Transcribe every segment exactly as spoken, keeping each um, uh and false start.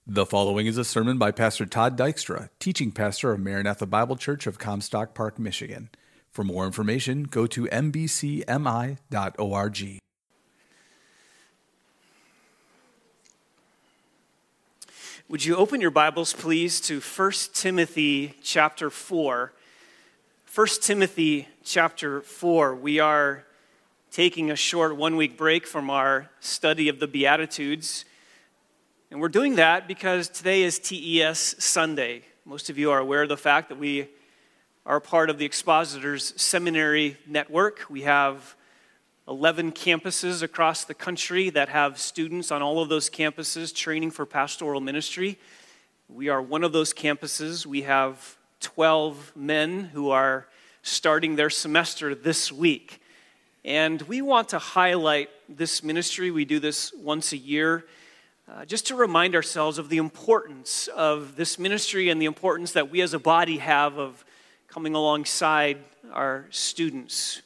The following is a sermon by Pastor Todd Dykstra, teaching pastor of Maranatha Bible Church of Comstock Park, Michigan. For more information, go to m b c m i dot org. Would you open your Bibles, please, to First Timothy chapter four. First Timothy chapter four. We are taking a short one-week break from our study of the Beatitudes. And we're doing that because today is T E S Sunday. Most of you are aware of the fact that we are part of the Expositors Seminary Network. We have eleven campuses across the country that have students on all of those campuses training for pastoral ministry. We are one of those campuses. We have twelve men who are starting their semester this week. And we want to highlight this ministry. We do this once a year. Uh, just to remind ourselves of the importance of this ministry and the importance that we as a body have of coming alongside our students.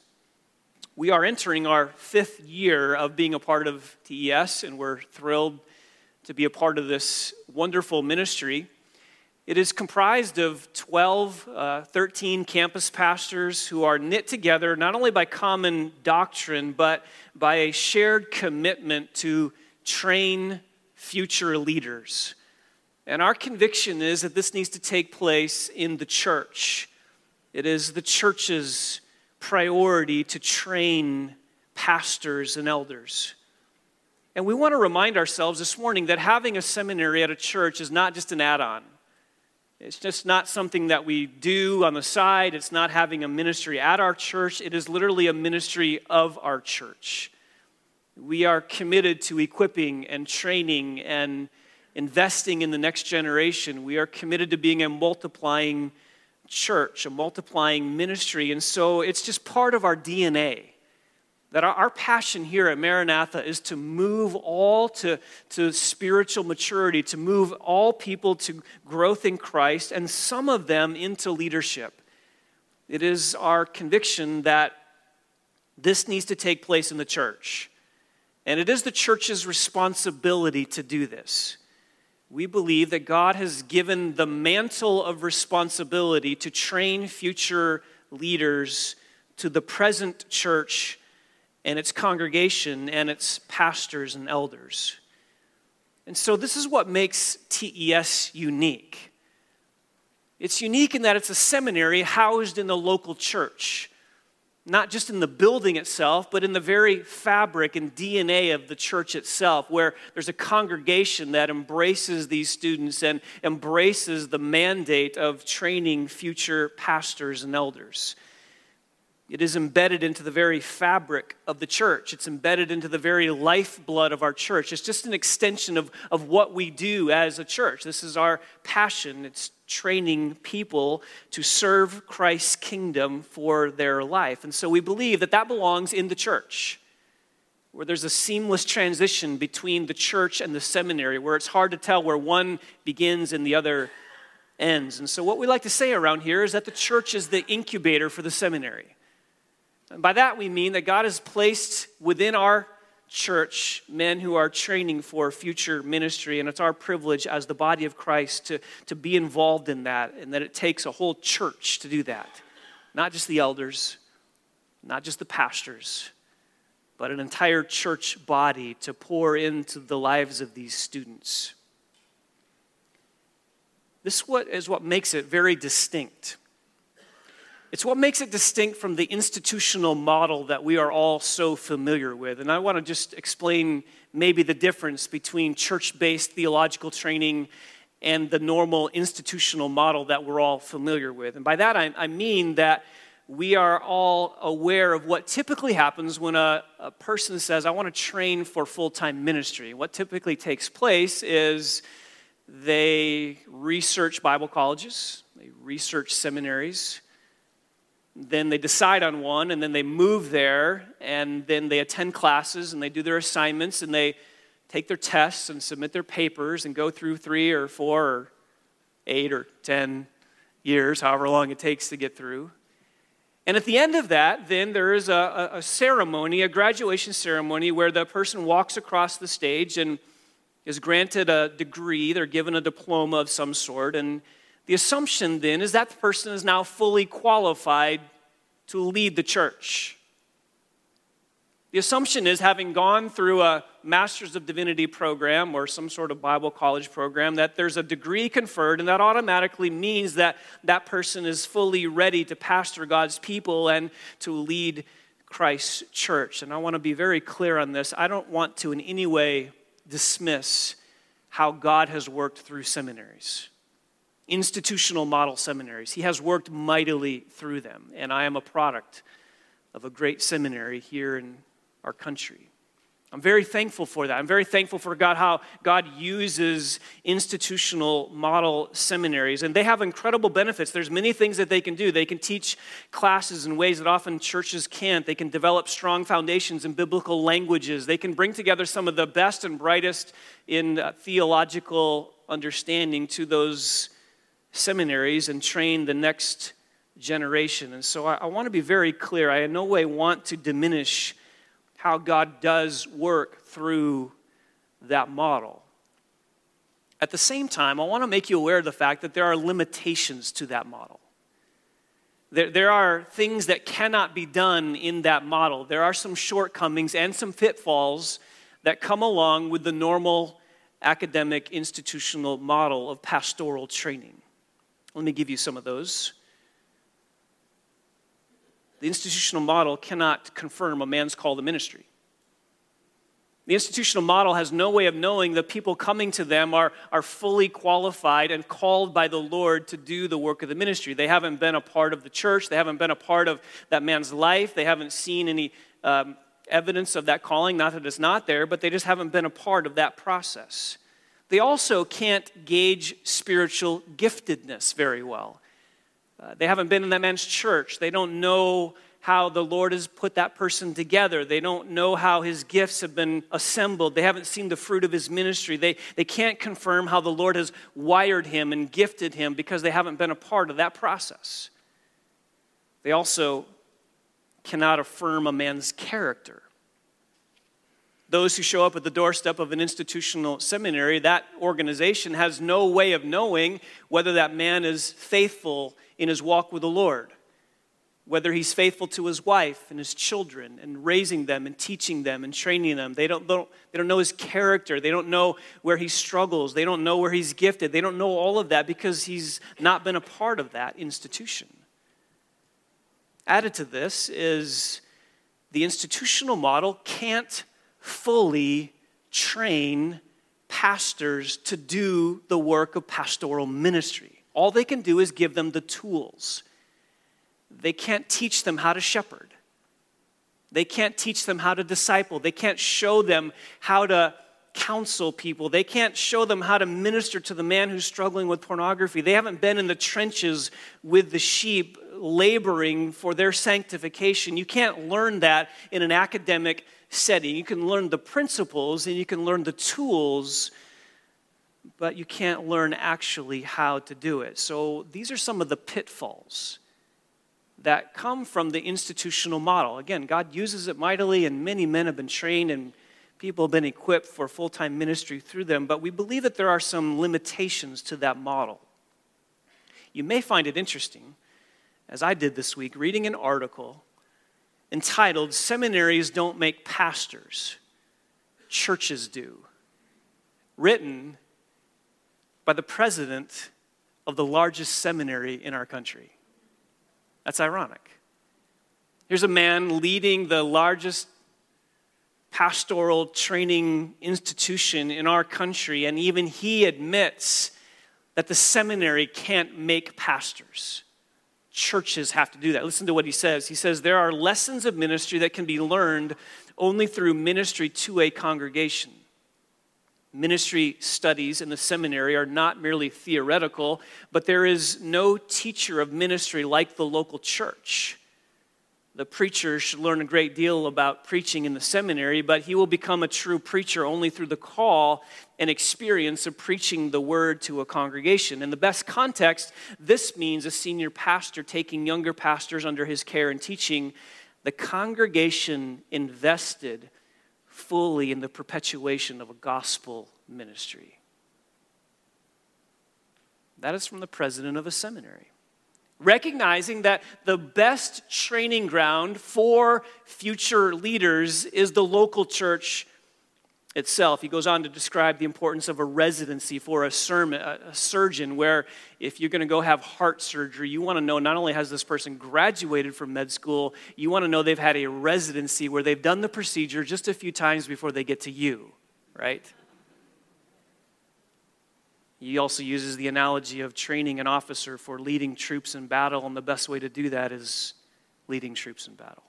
We are entering our fifth year of being a part of T E S, and we're thrilled to be a part of this wonderful ministry. It is comprised of twelve, uh, thirteen campus pastors who are knit together not only by common doctrine, but by a shared commitment to train future leaders. And our conviction is that this needs to take place in the church. It is the church's priority to train pastors and elders. And we want to remind ourselves this morning that having a seminary at a church is not just an add-on. It's just not something that we do on the side. It's not having a ministry at our church. It is literally a ministry of our church. We are committed to equipping and training and investing in the next generation. We are committed to being a multiplying church, a multiplying ministry. And so it's just part of our D N A that our, our passion here at Maranatha is to move all to, to spiritual maturity, to move all people to growth in Christ, and some of them into leadership. It is our conviction that this needs to take place in the church. And it is the church's responsibility to do this. We believe that God has given the mantle of responsibility to train future leaders to the present church and its congregation and its pastors and elders. And so this is what makes T E S unique. It's unique in that it's a seminary housed in the local church. Not just in the building itself, but in the very fabric and D N A of the church itself, where there's a congregation that embraces these students and embraces the mandate of training future pastors and elders. It is embedded into the very fabric of the church. It's embedded into the very lifeblood of our church. It's just an extension of, of what we do as a church. This is our passion. It's training people to serve Christ's kingdom for their life. And so we believe that that belongs in the church, where there's a seamless transition between the church and the seminary, where it's hard to tell where one begins and the other ends. And so what we like to say around here is that the church is the incubator for the seminary. And by that we mean that God has placed within our church men who are training for future ministry, and it's our privilege as the body of Christ to, to be involved in that, and that it takes a whole church to do that. Not just the elders, not just the pastors, but an entire church body to pour into the lives of these students. This what is what makes it very distinct. It's what makes it distinct from the institutional model that we are all so familiar with. And I want to just explain maybe the difference between church-based theological training and the normal institutional model that we're all familiar with. And by that I, I mean that we are all aware of what typically happens when a, a person says, I want to train for full-time ministry. What typically takes place is they research Bible colleges, they research seminaries, then they decide on one, and then they move there, and then they attend classes, and they do their assignments, and they take their tests and submit their papers and go through three or four or eight or ten years, however long it takes to get through. And at the end of that, then there is a, a ceremony, a graduation ceremony, where the person walks across the stage, and is granted a degree, they're given a diploma of some sort, and the assumption then is that the person is now fully qualified to lead the church. The assumption is, having gone through a Master's of Divinity program or some sort of Bible college program, that there's a degree conferred, and that automatically means that that person is fully ready to pastor God's people and to lead Christ's church. And I want to be very clear on this. I don't want to in any way dismiss how God has worked through seminaries, institutional model seminaries. He has worked mightily through them, and I am a product of a great seminary here in our country. I'm very thankful for that. I'm very thankful for God, how God uses institutional model seminaries, and they have incredible benefits. There's many things that they can do. They can teach classes in ways that often churches can't. They can develop strong foundations in biblical languages. They can bring together some of the best and brightest in uh, theological understanding to those seminaries and train the next generation. And so I, I want to be very clear. I in no way want to diminish how God does work through that model. At the same time, I want to make you aware of the fact that there are limitations to that model. There, there are things that cannot be done in that model. There are some shortcomings and some pitfalls that come along with the normal academic institutional model of pastoral training. Let me give you some of those. The institutional model cannot confirm a man's call to ministry. The institutional model has no way of knowing that people coming to them are, are fully qualified and called by the Lord to do the work of the ministry. They haven't been a part of the church. They haven't been a part of that man's life. They haven't seen any um, evidence of that calling. Not that it's not there, but they just haven't been a part of that process. They also can't gauge spiritual giftedness very well. Uh, they haven't been in that man's church. They don't know how the Lord has put that person together. They don't know how his gifts have been assembled. They haven't seen the fruit of his ministry. They, they can't confirm how the Lord has wired him and gifted him because they haven't been a part of that process. They also cannot affirm a man's character. Those who show up at the doorstep of an institutional seminary, that organization has no way of knowing whether that man is faithful in his walk with the Lord, whether he's faithful to his wife and his children and raising them and teaching them and training them. They don't, they don't, they don't know his character. They don't know where he struggles. They don't know where he's gifted. They don't know all of that because he's not been a part of that institution. Added to this is the institutional model can't fully train pastors to do the work of pastoral ministry. All they can do is give them the tools. They can't teach them how to shepherd. They can't teach them how to disciple. They can't show them how to counsel people. They can't show them how to minister to the man who's struggling with pornography. They haven't been in the trenches with the sheep laboring for their sanctification. You can't learn that in an academic setting. You can learn the principles and you can learn the tools, but you can't learn actually how to do it. So these are some of the pitfalls that come from the institutional model. Again, God uses it mightily, and many men have been trained and people have been equipped for full-time ministry through them, but we believe that there are some limitations to that model. You may find it interesting, as I did this week, reading an article entitled, "Seminaries Don't Make Pastors, Churches Do," written by the president of the largest seminary in our country. That's ironic. Here's a man leading the largest pastoral training institution in our country, and even he admits that the seminary can't make pastors. Churches have to do that. Listen to what he says. He says, there are lessons of ministry that can be learned only through ministry to a congregation. Ministry studies in the seminary are not merely theoretical, but there is no teacher of ministry like the local church. The preacher should learn a great deal about preaching in the seminary, but he will become a true preacher only through the call and experience of preaching the word to a congregation. In the best context, this means a senior pastor taking younger pastors under his care and teaching the congregation invested fully in the perpetuation of a gospel ministry. That is from the president of a seminary. Recognizing that the best training ground for future leaders is the local church itself. He goes on to describe the importance of a residency for a, sermon, a surgeon, where if you're going to go have heart surgery, you want to know not only has this person graduated from med school, you want to know they've had a residency where they've done the procedure just a few times before they get to you, right? He also uses the analogy of training an officer for leading troops in battle, and the best way to do that is leading troops in battle.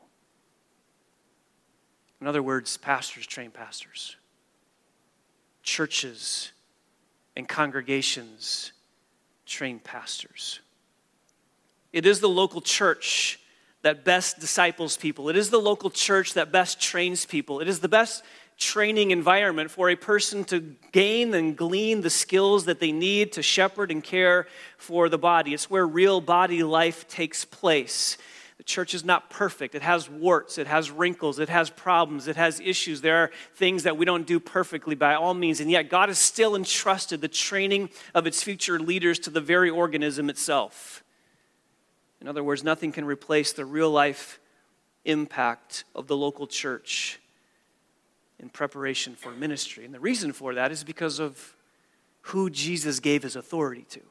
In other words, pastors train pastors. Churches and congregations train pastors. It is the local church that best disciples people. It is the local church that best trains people. It is the best training environment for a person to gain and glean the skills that they need to shepherd and care for the body. It's where real body life takes place. The church is not perfect. It has warts, it has wrinkles, it has problems, it has issues. There are things that we don't do perfectly by all means, and yet God has still entrusted the training of its future leaders to the very organism itself. In other words, nothing can replace the real life impact of the local church in preparation for ministry. And the reason for that is because of who Jesus gave his authority to.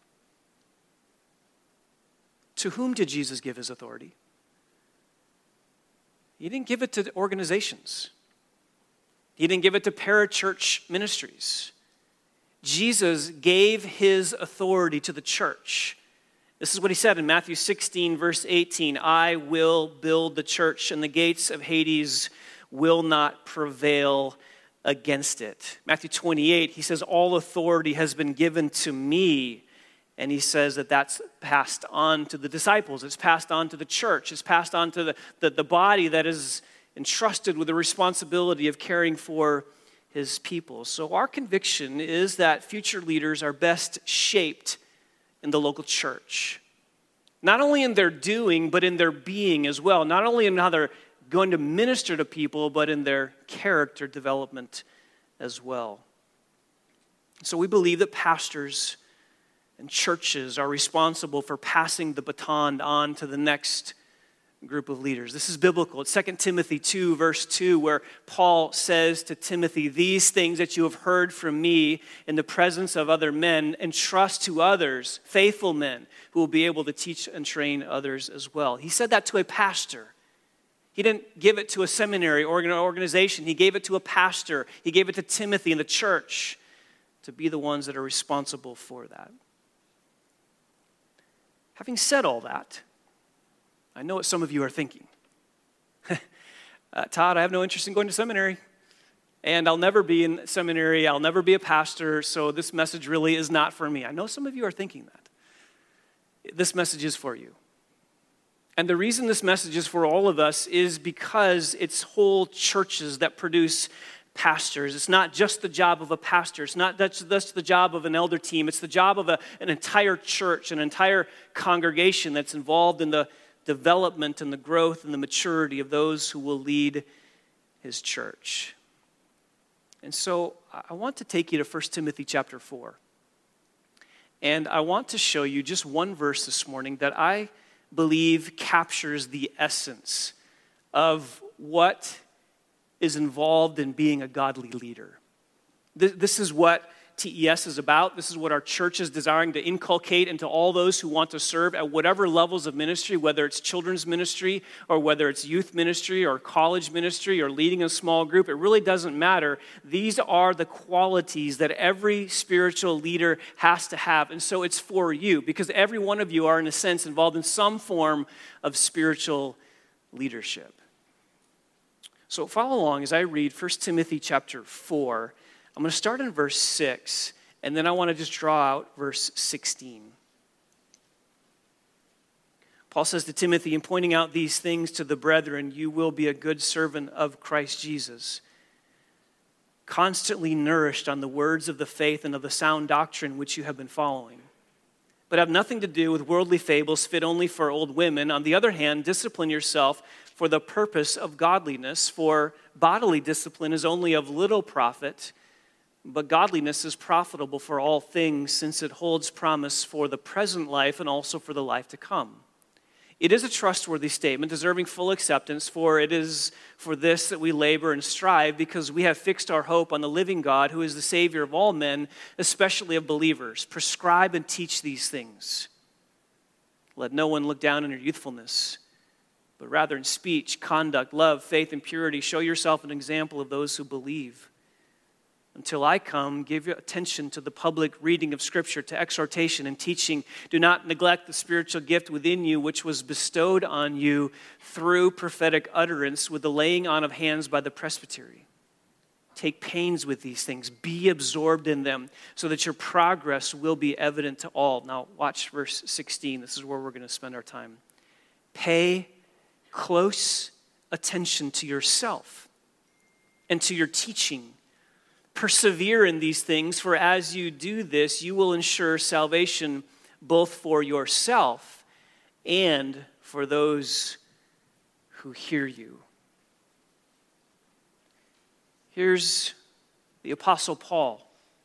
To whom did Jesus give his authority? He didn't give it to organizations. He didn't give it to parachurch ministries. Jesus gave his authority to the church. This is what he said in Matthew sixteen, verse eighteen. I will build the church, and the gates of Hades will not prevail against it. Matthew twenty-eight, he says, all authority has been given to me. And he says that that's passed on to the disciples. It's passed on to the church. It's passed on to the, the, the body that is entrusted with the responsibility of caring for his people. So our conviction is that future leaders are best shaped in the local church. Not only in their doing, but in their being as well. Not only in how they're going to minister to people, but in their character development as well. So we believe that pastors and churches are responsible for passing the baton on to the next group of leaders. This is biblical. It's Second Timothy two, verse two, where Paul says to Timothy, these things that you have heard from me in the presence of other men, entrust to others, faithful men, who will be able to teach and train others as well. He said that to a pastor. He didn't give it to a seminary or an organization. He gave it to a pastor. He gave it to Timothy and the church to be the ones that are responsible for that. Having said all that, I know what some of you are thinking. uh, Todd, I have no interest in going to seminary, and I'll never be in seminary. I'll never be a pastor, so this message really is not for me. I know some of you are thinking that. This message is for you. And the reason this message is for all of us is because it's whole churches that produce pastors. It's not just the job of a pastor. It's not just the job of an elder team. It's the job of a, an entire church, an entire congregation that's involved in the development and the growth and the maturity of those who will lead his church. And so I want to take you to First Timothy chapter four. And I want to show you just one verse this morning that I believe captures the essence of what is involved in being a godly leader. This is what T E S is about. This is what our church is desiring to inculcate into all those who want to serve at whatever levels of ministry, whether it's children's ministry or whether it's youth ministry or college ministry or leading a small group. It really doesn't matter. These are the qualities that every spiritual leader has to have. And so it's for you because every one of you are, in a sense, involved in some form of spiritual leadership. So follow along as I read First Timothy chapter four. I'm going to start in verse six, and then I want to just draw out verse sixteen. Paul says to Timothy, in pointing out these things to the brethren, you will be a good servant of Christ Jesus, constantly nourished on the words of the faith and of the sound doctrine which you have been following. But have nothing to do with worldly fables fit only for old women. On the other hand, discipline yourself for the purpose of godliness, for bodily discipline is only of little profit, But godliness is profitable for all things, since it holds promise for the present life and also for the life to come. It is a trustworthy statement, deserving full acceptance, for it is for this that we labor and strive, because we have fixed our hope on the living God, who is the Savior of all men, especially of believers. Prescribe and teach these things. Let no one look down on your youthfulness, but rather in speech, conduct, love, faith, and purity, show yourself an example of those who believe. Until I come, give your attention to the public reading of Scripture, to exhortation and teaching. Do not neglect the spiritual gift within you, which was bestowed on you through prophetic utterance with the laying on of hands by the presbytery. Take pains with these things. Be absorbed in them so that your progress will be evident to all. Now watch verse sixteen. This is where we're going to spend our time. Pay close attention to yourself and to your teaching. Persevere in these things, for as you do this, you will ensure salvation both for yourself and for those who hear you. Here's the Apostle Paul.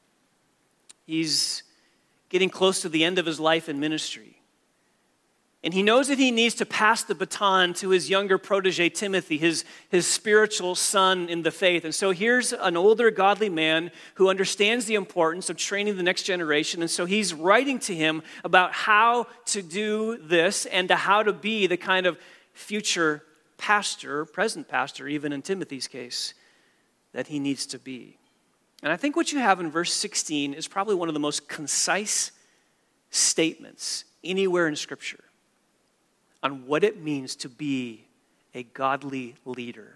He's getting close to the end of his life in ministry. And he knows that he needs to pass the baton to his younger protege, Timothy, his, his spiritual son in the faith. And so here's an older godly man who understands the importance of training the next generation. And so he's writing to him about how to do this and to how to be the kind of future pastor, present pastor, even in Timothy's case, that he needs to be. And I think what you have in verse sixteen is probably one of the most concise statements anywhere in Scripture on what it means to be a godly leader.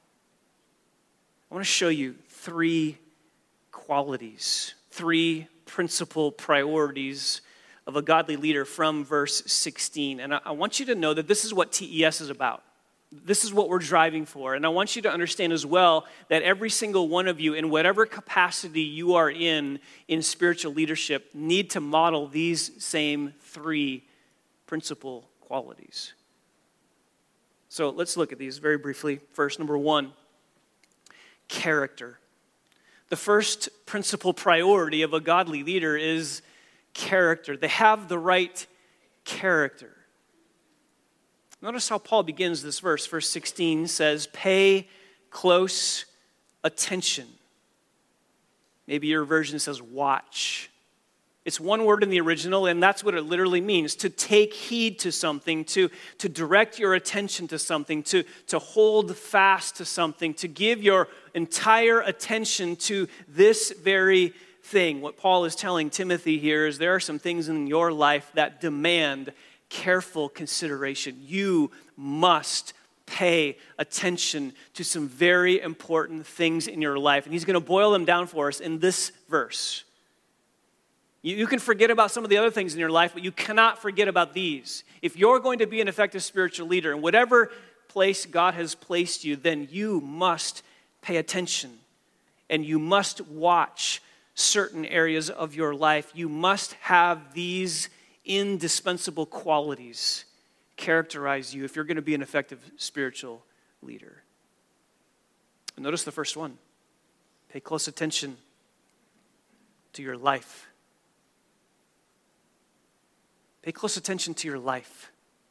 I want to show you three qualities, three principal priorities of a godly leader from verse sixteen. And I want you to know that this is what T E S is about. This is what we're driving for. And I want you to understand as well that every single one of you, in whatever capacity you are in, in spiritual leadership, need to model these same three principal qualities. So let's look at these very briefly. First, number one, character. The first principal priority of a godly leader is character. They have the right character. Notice how Paul begins this verse. Verse sixteen says, pay close attention. Maybe your version says watch. It's one word in the original, and that's what it literally means, to take heed to something, to, to direct your attention to something, to, to hold fast to something, to give your entire attention to this very thing. What Paul is telling Timothy here is there are some things in your life that demand careful consideration. You must pay attention to some very important things in your life. And he's going to boil them down for us in this verse. You, you can forget about some of the other things in your life, but you cannot forget about these. If you're going to be an effective spiritual leader in whatever place God has placed you, then you must pay attention. And you must watch certain areas of your life. You must have these indispensable qualities characterize you if you're going to be an effective spiritual leader. And notice the first one. Pay close attention to your life. Pay close attention to your life.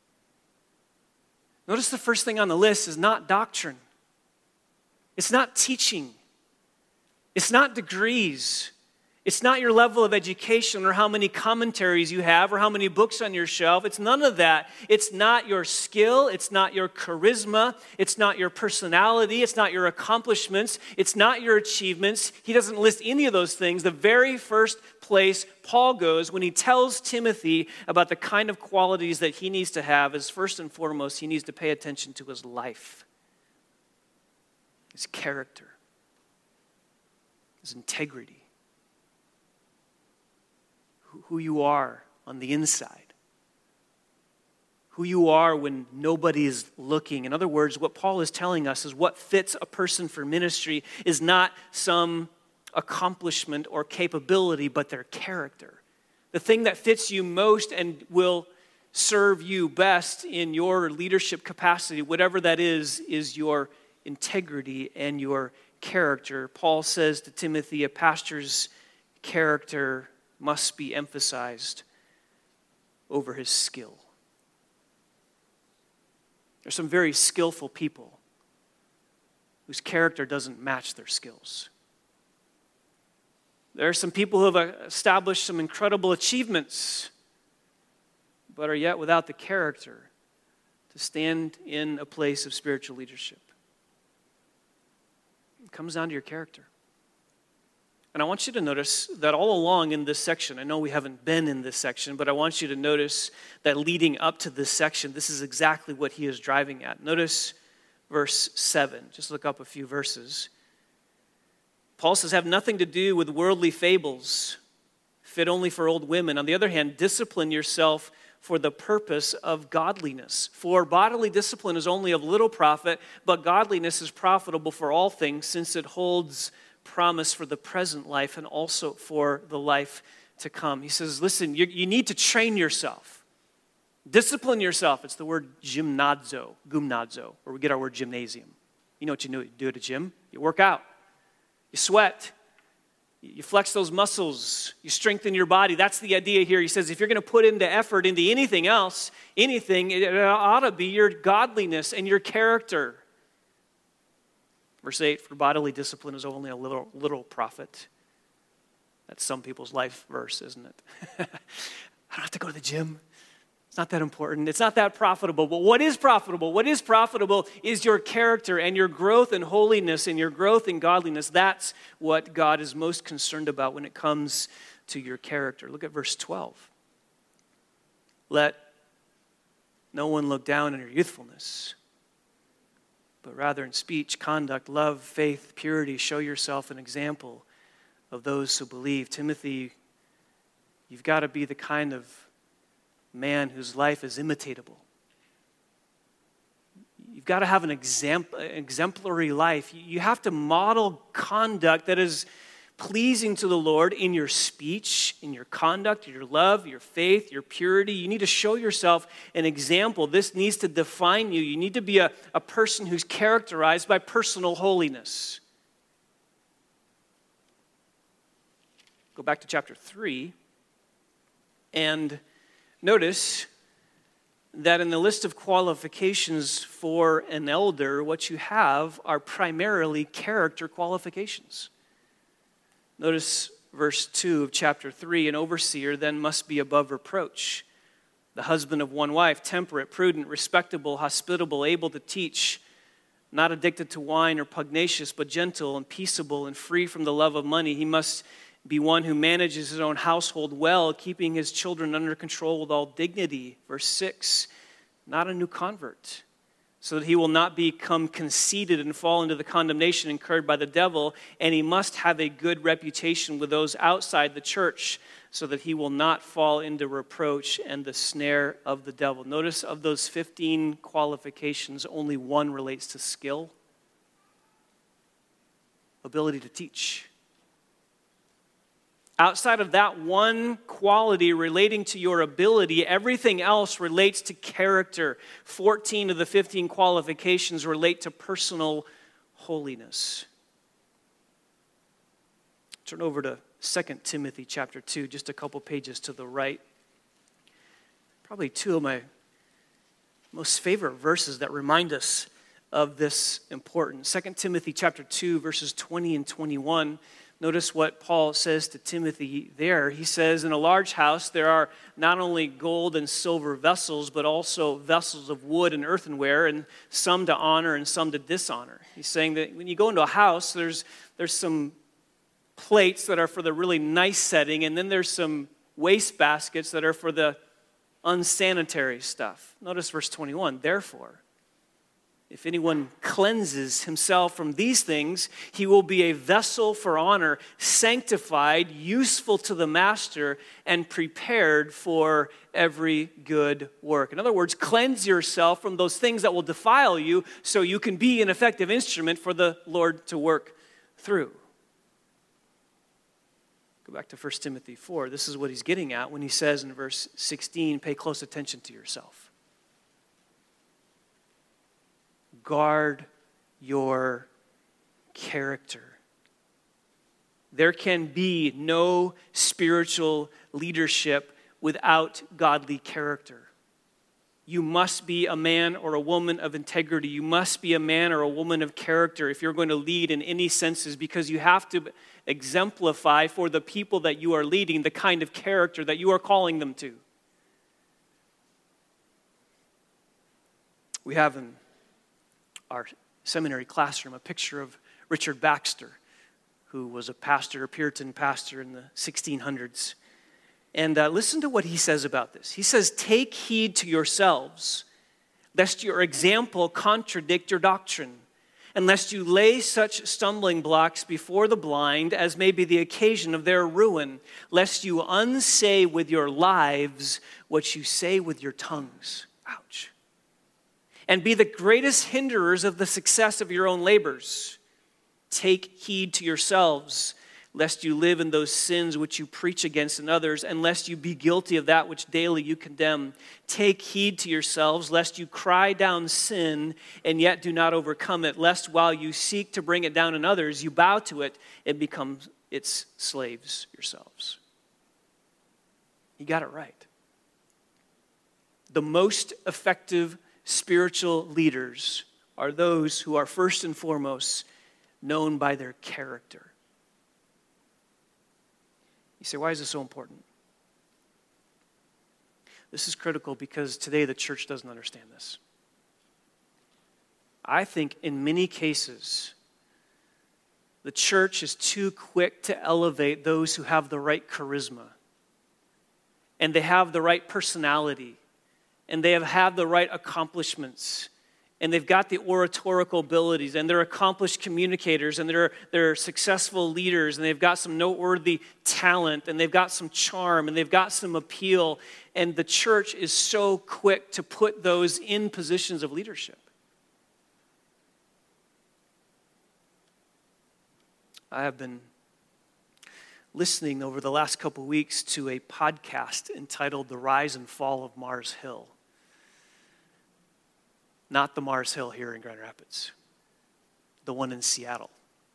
Notice the first thing on the list is not doctrine. It's not teaching. It's not degrees. It's not your level of education or how many commentaries you have or how many books on your shelf. It's none of that. It's not your skill. It's not your charisma. It's not your personality. It's not your accomplishments. It's not your achievements. He doesn't list any of those things. The very first place Paul goes when he tells Timothy about the kind of qualities that he needs to have is first and foremost, he needs to pay attention to his life, his character, his integrity. Who you are on the inside. Who you are when nobody is looking. In other words, what Paul is telling us is what fits a person for ministry is not some accomplishment or capability, but their character. The thing that fits you most and will serve you best in your leadership capacity, whatever that is, is your integrity and your character. Paul says to Timothy, a pastor's character must be emphasized over his skill. There's some very skillful people whose character doesn't match their skills. There are some people who have established some incredible achievements, but are yet without the character to stand in a place of spiritual leadership. It comes down to your character. And I want you to notice that all along in this section, I know we haven't been in this section, but I want you to notice that leading up to this section, this is exactly what he is driving at. Notice verse seven. Just look up a few verses. Paul says, have nothing to do with worldly fables, fit only for old women. On the other hand, discipline yourself for the purpose of godliness. For bodily discipline is only of little profit, but godliness is profitable for all things, since it holds promise for the present life and also for the life to come. He says, listen, you, you need to train yourself. Discipline yourself. It's the word gymnazo, gymnazo, where we get our word gymnasium. You know what you do at a gym? You work out. You sweat. You flex those muscles. You strengthen your body. That's the idea here. He says if you're going to put into effort into anything else, anything, it ought to be your godliness and your character. Verse eight, for bodily discipline is only a little, little profit. That's some people's life verse, isn't it? I don't have to go to the gym. It's not that important. It's not that profitable. But what is profitable? What is profitable is your character and your growth in holiness and your growth in godliness. That's what God is most concerned about when it comes to your character. Look at verse twelve. Let no one look down on your youthfulness, but rather in speech, conduct, love, faith, purity, show yourself an example of those who believe. Timothy, you've got to be the kind of man whose life is imitatable. You've got to have an example, exemplary life. You have to model conduct that is pleasing to the Lord in your speech, in your conduct, your love, your faith, your purity. You need to show yourself an example. This needs to define you. You need to be a, a person who's characterized by personal holiness. Go back to chapter three and notice that in the list of qualifications for an elder, what you have are primarily character qualifications. Notice verse two of chapter three, an overseer then must be above reproach, the husband of one wife, temperate, prudent, respectable, hospitable, able to teach, not addicted to wine or pugnacious, but gentle and peaceable and free from the love of money. He must be one who manages his own household well, keeping his children under control with all dignity. Verse six, not a new convert, so that he will not become conceited and fall into the condemnation incurred by the devil, and he must have a good reputation with those outside the church, so that he will not fall into reproach and the snare of the devil. Notice of those fifteen qualifications, only one relates to skill, ability to teach. Outside of that one quality relating to your ability, everything else relates to character. fourteen of the fifteen qualifications relate to personal holiness. Turn over to Second Timothy chapter two, just a couple pages to the right. Probably two of my most favorite verses that remind us of this importance. Second Timothy chapter two, verses twenty and twenty-one. Notice what Paul says to Timothy there. He says, in a large house there are not only gold and silver vessels, but also vessels of wood and earthenware, and some to honor and some to dishonor. He's saying that when you go into a house, there's, there's some plates that are for the really nice setting, and then there's some waste baskets that are for the unsanitary stuff. Notice verse twenty-one, therefore, if anyone cleanses himself from these things, he will be a vessel for honor, sanctified, useful to the master, and prepared for every good work. In other words, cleanse yourself from those things that will defile you so you can be an effective instrument for the Lord to work through. Go back to First Timothy four. This is what he's getting at when he says in verse sixteen, pay close attention to yourself. Guard your character. There can be no spiritual leadership without godly character. You must be a man or a woman of integrity. You must be a man or a woman of character if you're going to lead in any senses, because you have to exemplify for the people that you are leading the kind of character that you are calling them to. We have in our seminary classroom a picture of Richard Baxter, who was a pastor, a Puritan pastor in the sixteen hundreds. And uh, listen to what he says about this. He says, "Take heed to yourselves, lest your example contradict your doctrine, and lest you lay such stumbling blocks before the blind as may be the occasion of their ruin, lest you unsay with your lives what you say with your tongues." Ouch. "And be the greatest hinderers of the success of your own labors. Take heed to yourselves, lest you live in those sins which you preach against in others, and lest you be guilty of that which daily you condemn. Take heed to yourselves, lest you cry down sin and yet do not overcome it, lest while you seek to bring it down in others, you bow to it and become its slaves yourselves." He got it right. The most effective spiritual leaders are those who are first and foremost known by their character. You say, why is this so important? This is critical because today the church doesn't understand this. I think in many cases, the church is too quick to elevate those who have the right charisma, and they have the right personality, and they have had the right accomplishments, and they've got the oratorical abilities, and they're accomplished communicators, and they're, they're successful leaders, and they've got some noteworthy talent, and they've got some charm, and they've got some appeal, and the church is so quick to put those in positions of leadership. I have been listening over the last couple of weeks to a podcast entitled The Rise and Fall of Mars Hill. Not the Mars Hill here in Grand Rapids, the one in Seattle.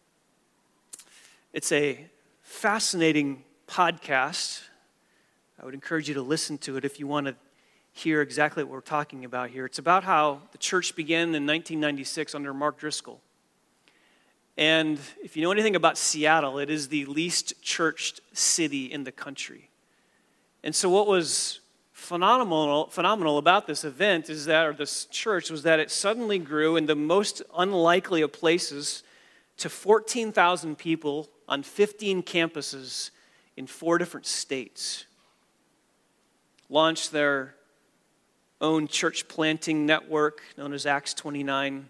It's a fascinating podcast. I would encourage you to listen to it if you want to hear exactly what we're talking about here. It's about how the church began in nineteen ninety-six under Mark Driscoll. And if you know anything about Seattle, it is the least churched city in the country. And so what was phenomenal phenomenal about this event is that, or this church, was that it suddenly grew in the most unlikely of places to fourteen thousand people on fifteen campuses in four different states. Launched their own church planting network known as Acts twenty-nine,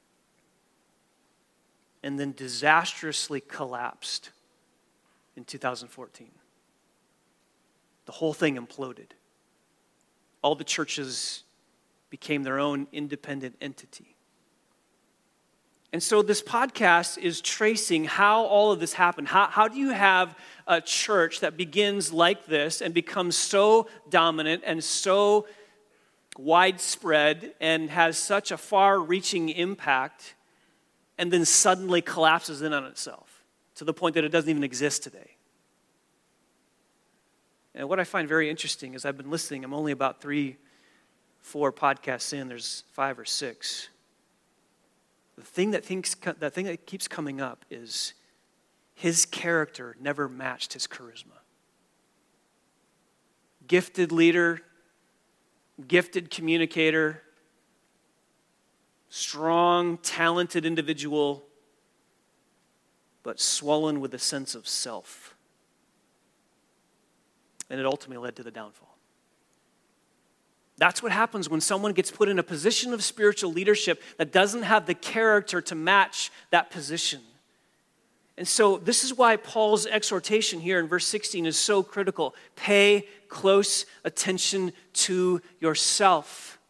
and then disastrously collapsed in two thousand fourteen. The whole thing imploded. All the churches became their own independent entity. And so this podcast is tracing how all of this happened. How, how do you have a church that begins like this and becomes so dominant and so widespread and has such a far-reaching impact and then suddenly collapses in on itself to the point that it doesn't even exist today? And what I find very interesting is I've been listening. I'm only about three, four podcasts in. There's five or six. The thing that thinks, the thing that keeps coming up is his character never matched his charisma. Gifted leader, gifted communicator, strong, talented individual, but swollen with a sense of self. And it ultimately led to the downfall. That's what happens when someone gets put in a position of spiritual leadership that doesn't have the character to match that position. And so this is why Paul's exhortation here in verse sixteen is so critical. Pay close attention to yourself.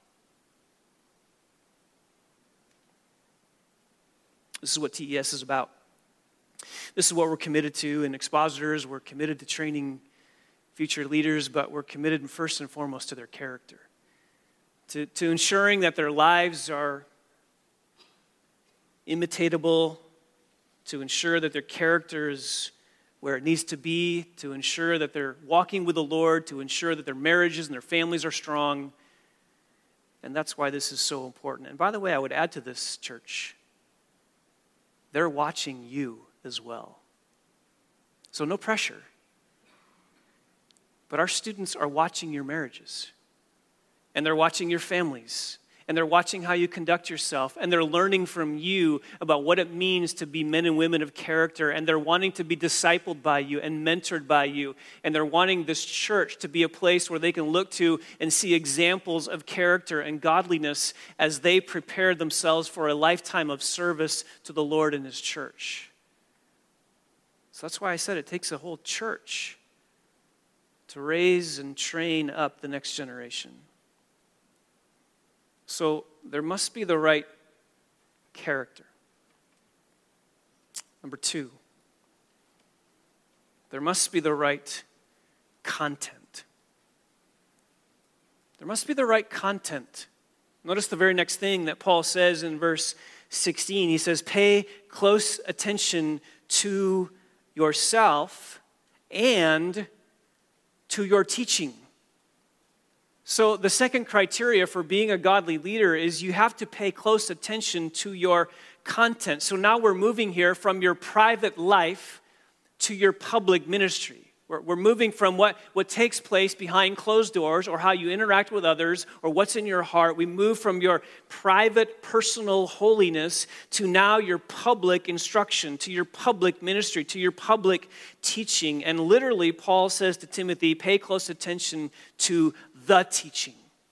This is what T E S is about. This is what we're committed to in Expositors. We're committed to training future leaders, but we're committed first and foremost to their character, to, to ensuring that their lives are imitatable, to ensure that their character is where it needs to be, to ensure that they're walking with the Lord, to ensure that their marriages and their families are strong. And that's why this is so important. And by the way, I would add to this, church, they're watching you as well. So no pressure. But our students are watching your marriages, and they're watching your families, and they're watching how you conduct yourself, and they're learning from you about what it means to be men and women of character, and they're wanting to be discipled by you and mentored by you, and they're wanting this church to be a place where they can look to and see examples of character and godliness as they prepare themselves for a lifetime of service to the Lord and His church. So that's why I said it takes a whole church to raise and train up the next generation. So there must be the right character. Number two, there must be the right content. There must be the right content. Notice the very next thing that Paul says in verse sixteen. He says, pay close attention to yourself and to your teaching. So the second criteria for being a godly leader is you have to pay close attention to your content. So now we're moving here from your private life to your public ministry. We're, we're moving from what, what takes place behind closed doors or how you interact with others or what's in your heart. We move from your private, personal holiness to now your public instruction, to your public ministry, to your public teaching. And literally, Paul says to Timothy, pay close attention to the teaching.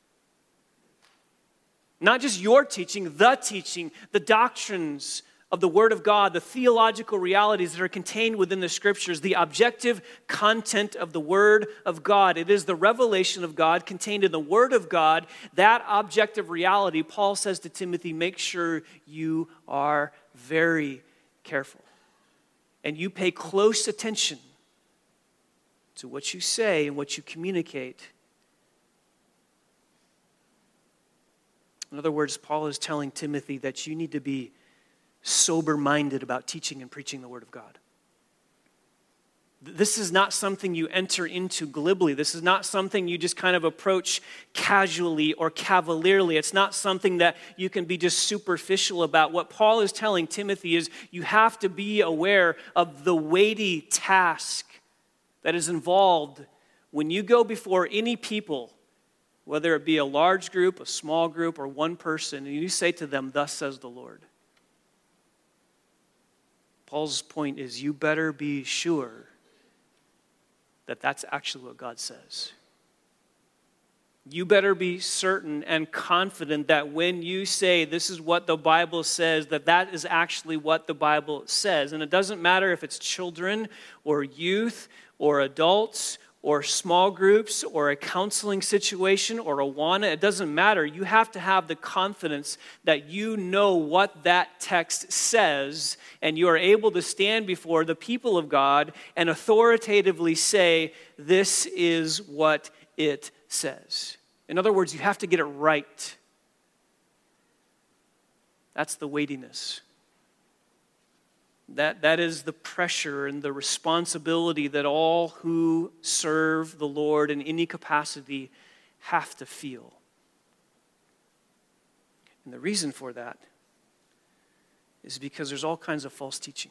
Not just your teaching, the teaching, the doctrines of the Word of God, the theological realities that are contained within the Scriptures, the objective content of the Word of God. It is the revelation of God contained in the Word of God. That objective reality, Paul says to Timothy, make sure you are very careful. And you pay close attention to what you say and what you communicate. In other words, Paul is telling Timothy that you need to be sober-minded about teaching and preaching the Word of God. This is not something you enter into glibly. This is not something you just kind of approach casually or cavalierly. It's not something that you can be just superficial about. What Paul is telling Timothy is you have to be aware of the weighty task that is involved when you go before any people, whether it be a large group, a small group, or one person, and you say to them, thus says the Lord. Paul's point is you better be sure that that's actually what God says. You better be certain and confident that when you say this is what the Bible says, that that is actually what the Bible says. And it doesn't matter if it's children or youth or adults or small groups, or a counseling situation, or Awana, it doesn't matter. You have to have the confidence that you know what that text says, and you are able to stand before the people of God and authoritatively say, this is what it says. In other words, you have to get it right. That's the weightiness. That, that is the pressure and the responsibility that all who serve the Lord in any capacity have to feel. And the reason for that is because there's all kinds of false teaching.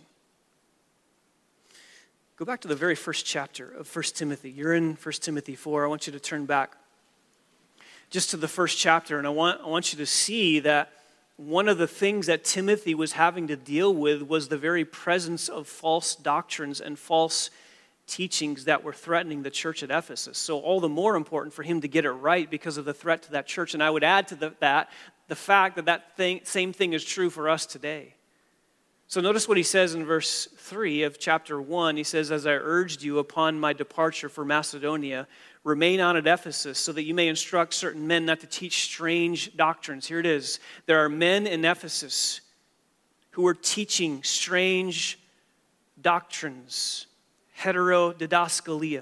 Go back to the very first chapter of First Timothy. You're in First Timothy four. I want you to turn back just to the first chapter, and I want, I want you to see that one of the things that Timothy was having to deal with was the very presence of false doctrines and false teachings that were threatening the church at Ephesus. So all the more important for him to get it right because of the threat to that church. And I would add to the, that the fact that that thing, same thing is true for us today. So notice what he says in verse three of chapter one. He says, as I urged you upon my departure for Macedonia, remain on at Ephesus so that you may instruct certain men not to teach strange doctrines. Here it is. There are men in Ephesus who are teaching strange doctrines, heterodidaskalia.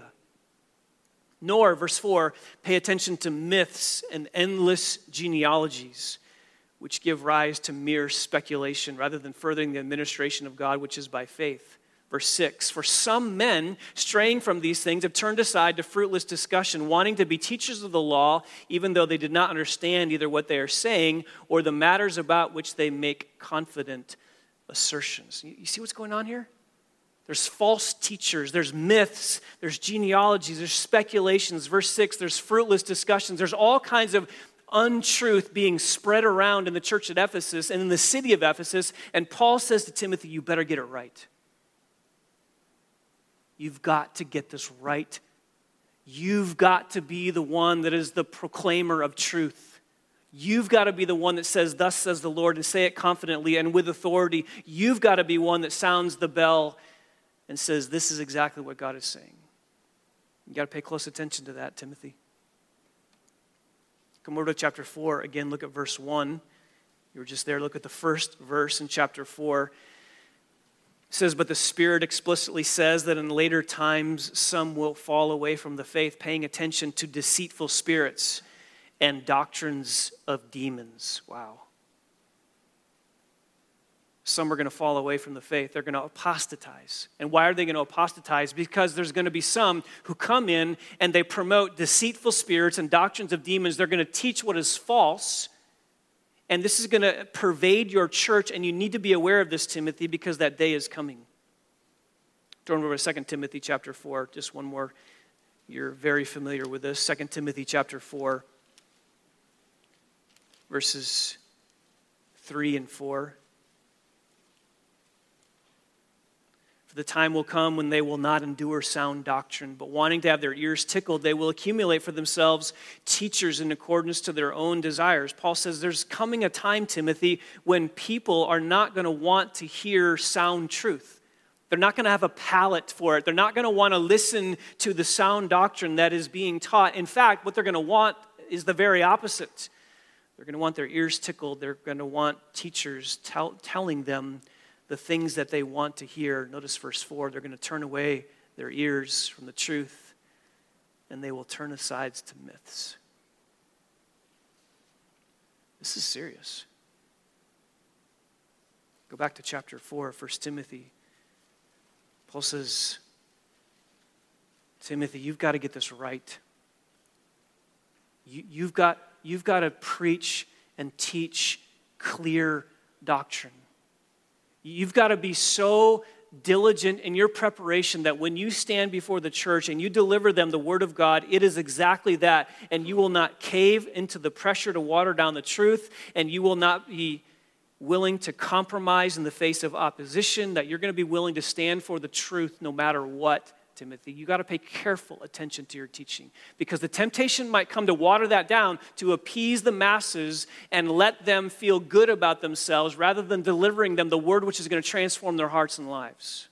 Nor, verse four, pay attention to myths and endless genealogies, which give rise to mere speculation rather than furthering the administration of God, which is by faith. Verse six, for some men, straying from these things, have turned aside to fruitless discussion, wanting to be teachers of the law, even though they did not understand either what they are saying or the matters about which they make confident assertions. You see what's going on here? There's false teachers, there's myths, there's genealogies, there's speculations. Verse six, there's fruitless discussions. There's all kinds of untruth being spread around in the church at Ephesus and in the city of Ephesus. And Paul says to Timothy, you better get it right. You've got to get this right. You've got to be the one that is the proclaimer of truth. You've got to be the one that says, thus says the Lord, and say it confidently and with authority. You've got to be one that sounds the bell and says, this is exactly what God is saying. You've got to pay close attention to that, Timothy. Come over to chapter four. Again, look at verse one. You were just there. Look at the first verse in chapter four. It says, but the Spirit explicitly says that in later times some will fall away from the faith, paying attention to deceitful spirits and doctrines of demons. Wow. Some are going to fall away from the faith. They're going to apostatize. And why are they going to apostatize? Because there's going to be some who come in and they promote deceitful spirits and doctrines of demons. They're going to teach what is false. And this is going to pervade your church, and you need to be aware of this, Timothy, because that day is coming. Turn over to Second Timothy chapter four, just one more. You're very familiar with this. Second Timothy chapter four, verses three and four. For the time will come when they will not endure sound doctrine, but wanting to have their ears tickled, they will accumulate for themselves teachers in accordance to their own desires. Paul says there's coming a time, Timothy, when people are not going to want to hear sound truth. They're not going to have a palate for it. They're not going to want to listen to the sound doctrine that is being taught. In fact, what they're going to want is the very opposite. They're going to want their ears tickled. They're going to want teachers tell, telling them the things that they want to hear. Notice verse four, they're going to turn away their ears from the truth, and they will turn aside to myths. This is serious. Go back to chapter four, First Timothy. Paul says, Timothy, you've got to get this right. You, you've got, you've got to preach and teach clear doctrine. You've got to be so diligent in your preparation that when you stand before the church and you deliver them the word of God, it is exactly that. And you will not cave into the pressure to water down the truth, and you will not be willing to compromise in the face of opposition, that you're going to be willing to stand for the truth no matter what, Timothy. You got to pay careful attention to your teaching, because the temptation might come to water that down to appease the masses and let them feel good about themselves rather than delivering them the word which is going to transform their hearts and lives.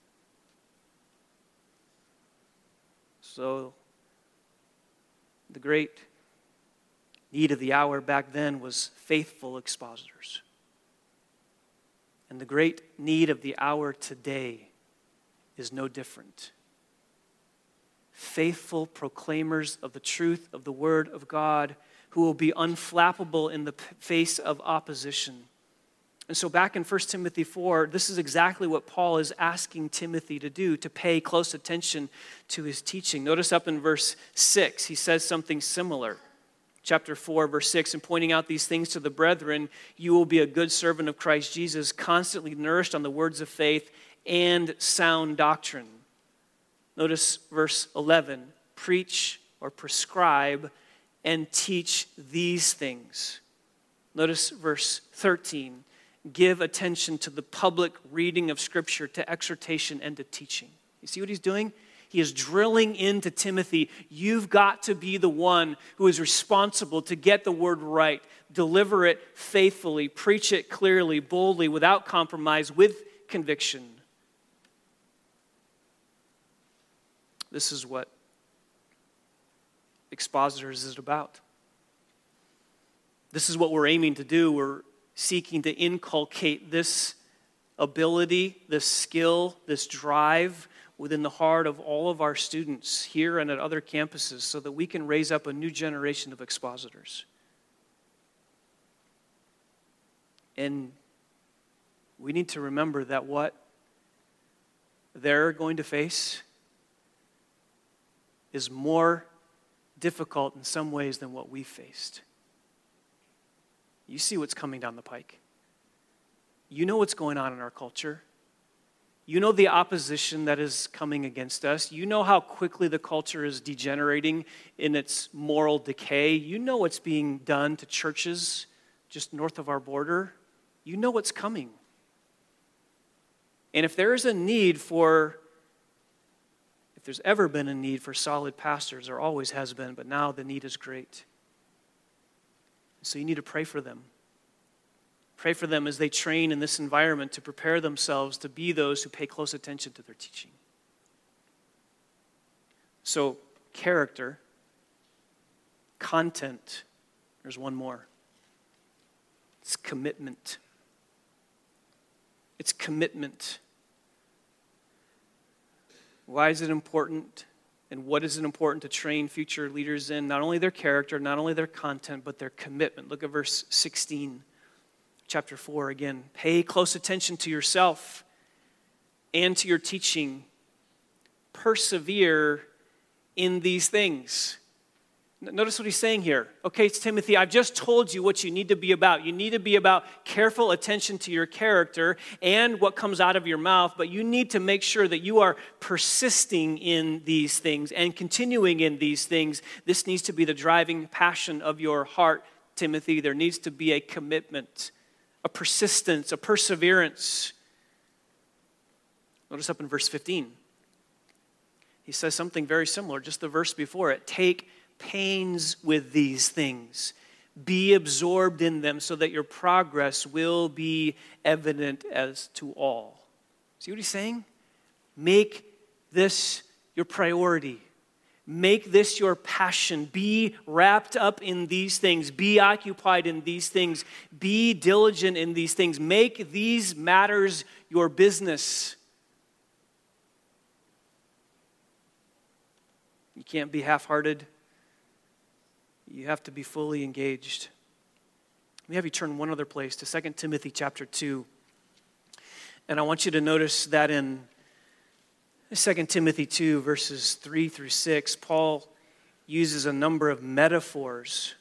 So the great need of the hour back then was faithful expositors. And the great need of the hour today is no different. Faithful proclaimers of the truth of the word of God who will be unflappable in the face of opposition. And so back in First Timothy four, this is exactly what Paul is asking Timothy to do, to pay close attention to his teaching. Notice up in verse six, he says something similar. Chapter four, verse six, and pointing out these things to the brethren, you will be a good servant of Christ Jesus, constantly nourished on the words of faith and sound doctrine. Notice verse eleven, preach or prescribe and teach these things. Notice verse thirteen, give attention to the public reading of Scripture, to exhortation and to teaching. You see what he's doing? He is drilling into Timothy. You've got to be the one who is responsible to get the word right, deliver it faithfully, preach it clearly, boldly, without compromise, with conviction. This is what Expositors is about. This is what we're aiming to do. We're seeking to inculcate this ability, this skill, this drive within the heart of all of our students here and at other campuses so that we can raise up a new generation of expositors. And we need to remember that what they're going to face is more difficult in some ways than what we faced. You see what's coming down the pike. You know what's going on in our culture. You know the opposition that is coming against us. You know how quickly the culture is degenerating in its moral decay. You know what's being done to churches just north of our border. You know what's coming. And if there is a need for, if there's ever been a need for solid pastors, there always has been, but now the need is great. So you need to pray for them. Pray for them as they train in this environment to prepare themselves to be those who pay close attention to their teaching. So, character, content, there's one more. It's commitment. It's commitment. Why is it important? And what is it important to train future leaders in? Not only their character, not only their content, but their commitment. Look at verse sixteen. Chapter four again. Pay close attention to yourself and to your teaching. Persevere in these things. Notice what he's saying here. Okay, it's Timothy, I've just told you what you need to be about. You need to be about careful attention to your character and what comes out of your mouth, but you need to make sure that you are persisting in these things and continuing in these things. This needs to be the driving passion of your heart, Timothy. There needs to be a commitment, a persistence, a perseverance. Notice up in verse fifteen. He says something very similar, just the verse before it. Take pains with these things. Be absorbed in them so that your progress will be evident as to all. See what he's saying? Make this your priority. Make this your passion. Be wrapped up in these things. Be occupied in these things. Be diligent in these things. Make these matters your business. You can't be half-hearted. You have to be fully engaged. Let me have you turn one other place to Second Timothy chapter two. And I want you to notice that in Second Timothy two, verses three through six, Paul uses a number of metaphors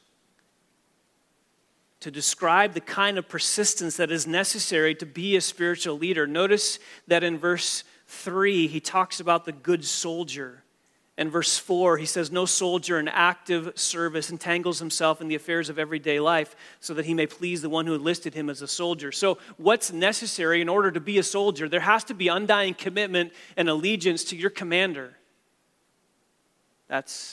to describe the kind of persistence that is necessary to be a spiritual leader. Notice that in verse three, he talks about the good soldier. And verse four, he says, no soldier in active service entangles himself in the affairs of everyday life so that he may please the one who enlisted him as a soldier. So what's necessary in order to be a soldier? There has to be undying commitment and allegiance to your commander. That's,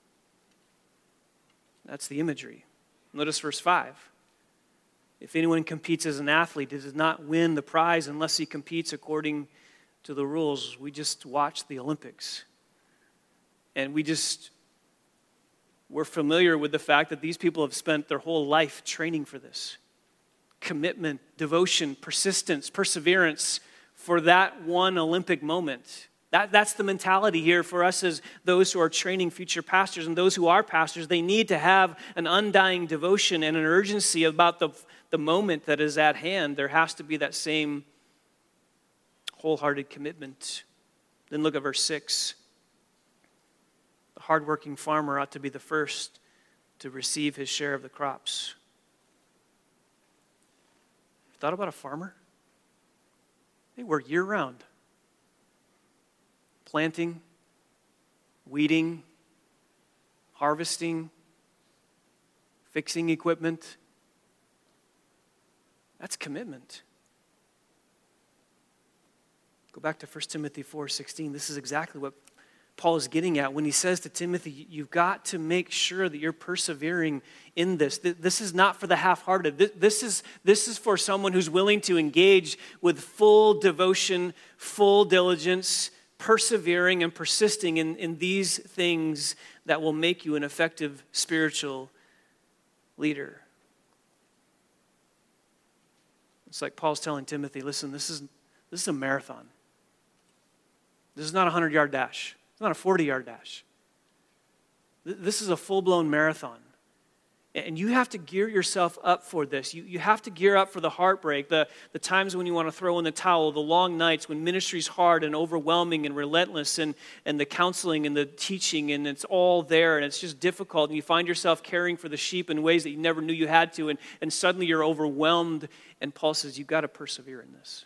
that's the imagery. Notice verse five. If anyone competes as an athlete, he does not win the prize unless he competes according to the rules. We just watched the Olympics. And we just, we're familiar with the fact that these people have spent their whole life training for this. Commitment, devotion, persistence, perseverance for that one Olympic moment. That, that's the mentality here for us as those who are training future pastors and those who are pastors. They need to have an undying devotion and an urgency about the, the moment that is at hand. There has to be that same wholehearted commitment. Then look at verse six. The hardworking farmer ought to be the first to receive his share of the crops. Thought about a farmer? They work year-round. Planting, weeding, harvesting, fixing equipment. That's commitment. Go back to First Timothy four sixteen. This is exactly what Paul is getting at when he says to Timothy, you've got to make sure that you're persevering in this. This is not for the half-hearted. This is, this is for someone who's willing to engage with full devotion, full diligence, persevering and persisting in, in these things that will make you an effective spiritual leader. It's like Paul's telling Timothy, listen, this is, this is a marathon. This is not a hundred-yard dash. It's not a forty-yard dash. This is a full-blown marathon. And you have to gear yourself up for this. You, you have to gear up for the heartbreak, the, the times when you want to throw in the towel, the long nights when ministry's hard and overwhelming and relentless, and, and the counseling and the teaching, and it's all there, and it's just difficult, and you find yourself caring for the sheep in ways that you never knew you had to, and, and suddenly you're overwhelmed. And Paul says, you've got to persevere in this.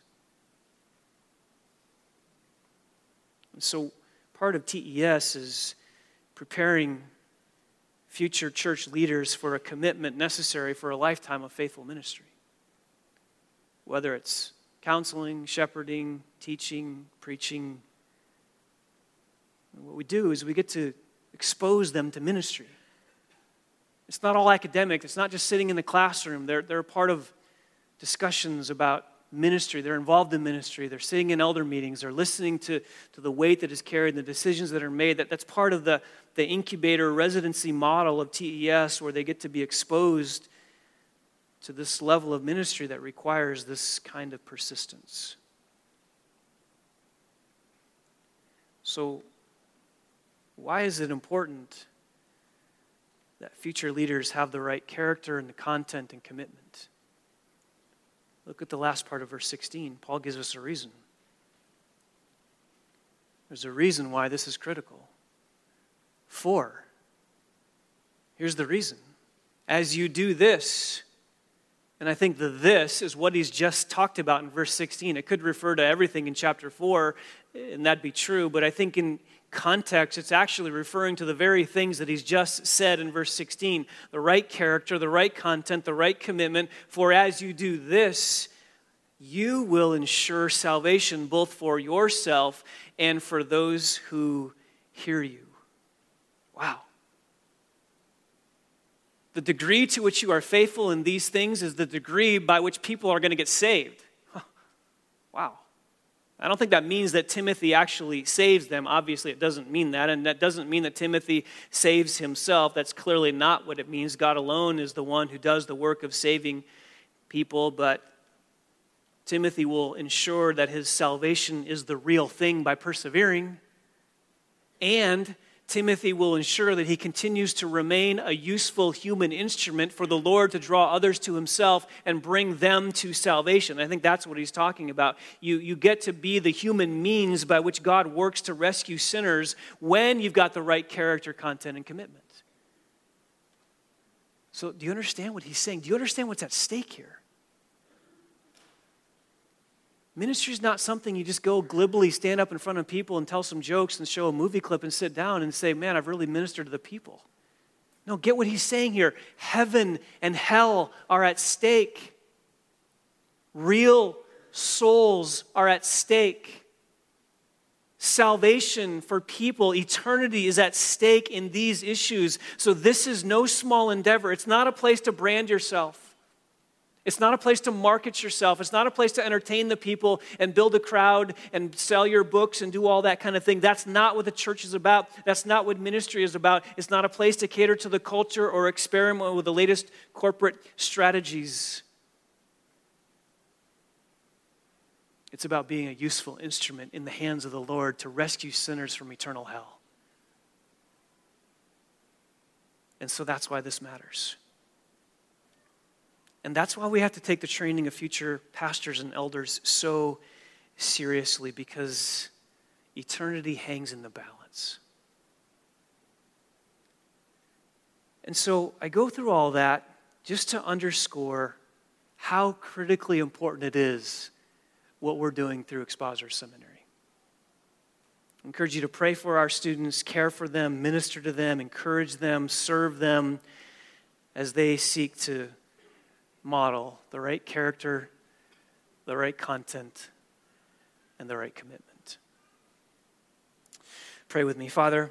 And so part of T E S is preparing future church leaders for a commitment necessary for a lifetime of faithful ministry. Whether it's counseling, shepherding, teaching, preaching. What we do is we get to expose them to ministry. It's not all academic. It's not just sitting in the classroom. They're, they're a part of discussions about ministry. They're involved in ministry. They're sitting in elder meetings. They're listening to, to the weight that is carried and the decisions that are made. That, that's part of the, the incubator residency model of T E S, where they get to be exposed to this level of ministry that requires this kind of persistence. So, why is it important that future leaders have the right character and the content and commitment? Look at the last part of verse sixteen. Paul gives us a reason. There's a reason why this is critical. For, here's the reason. As you do this, and I think the this is what he's just talked about in verse sixteen. It could refer to everything in chapter four, and that'd be true, but I think in context, it's actually referring to the very things that he's just said in verse sixteen. The right character, the right content, the right commitment. For as you do this, you will ensure salvation both for yourself and for those who hear you. Wow. The degree to which you are faithful in these things is the degree by which people are going to get saved. Huh. Wow. I don't think that means that Timothy actually saves them. Obviously, it doesn't mean that. And that doesn't mean that Timothy saves himself. That's clearly not what it means. God alone is the one who does the work of saving people. But Timothy will ensure that his salvation is the real thing by persevering. And Timothy will ensure that he continues to remain a useful human instrument for the Lord to draw others to himself and bring them to salvation. I think that's what he's talking about. You, you get to be the human means by which God works to rescue sinners when you've got the right character, content, and commitment. So do you understand what he's saying? Do you understand what's at stake here? Ministry is not something you just go glibly stand up in front of people and tell some jokes and show a movie clip and sit down and say, man, I've really ministered to the people. No, get what he's saying here. Heaven and hell are at stake. Real souls are at stake. Salvation for people, eternity is at stake in these issues. So this is no small endeavor. It's not a place to brand yourself. It's not a place to market yourself. It's not a place to entertain the people and build a crowd and sell your books and do all that kind of thing. That's not what the church is about. That's not what ministry is about. It's not a place to cater to the culture or experiment with the latest corporate strategies. It's about being a useful instrument in the hands of the Lord to rescue sinners from eternal hell. And so that's why this matters. And that's why we have to take the training of future pastors and elders so seriously, because eternity hangs in the balance. And so I go through all that just to underscore how critically important it is what we're doing through Expositor Seminary. I encourage you to pray for our students, care for them, minister to them, encourage them, serve them as they seek to model the right character, the right content, and the right commitment. Pray with me. Father,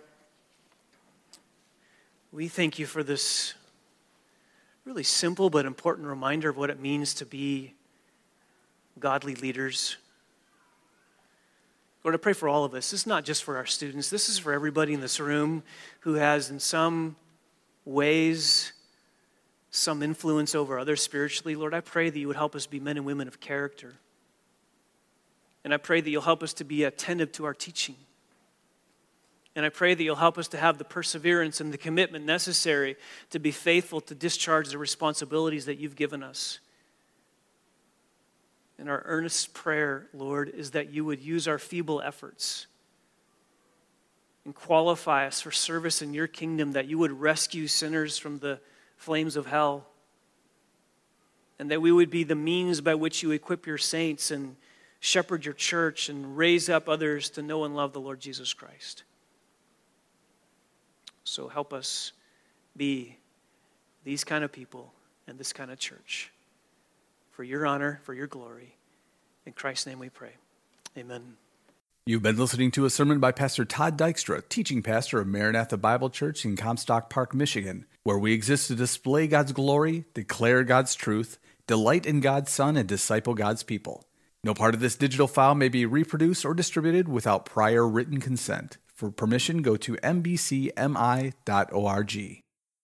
we thank you for this really simple but important reminder of what it means to be godly leaders. Lord, I pray for all of us. This is not just for our students. This is for everybody in this room who has in some ways some influence over others spiritually. Lord, I pray that you would help us be men and women of character. And I pray that you'll help us to be attentive to our teaching. And I pray that you'll help us to have the perseverance and the commitment necessary to be faithful to discharge the responsibilities that you've given us. And our earnest prayer, Lord, is that you would use our feeble efforts and qualify us for service in your kingdom, that you would rescue sinners from the flames of hell, and that we would be the means by which you equip your saints and shepherd your church and raise up others to know and love the Lord Jesus Christ. So help us be these kind of people and this kind of church. For your honor, for your glory. In Christ's name we pray. Amen. You've been listening to a sermon by Pastor Todd Dykstra, teaching pastor of Maranatha Bible Church in Comstock Park, Michigan, where we exist to display God's glory, declare God's truth, delight in God's Son, and disciple God's people. No part of this digital file may be reproduced or distributed without prior written consent. For permission, go to m b c m i dot org.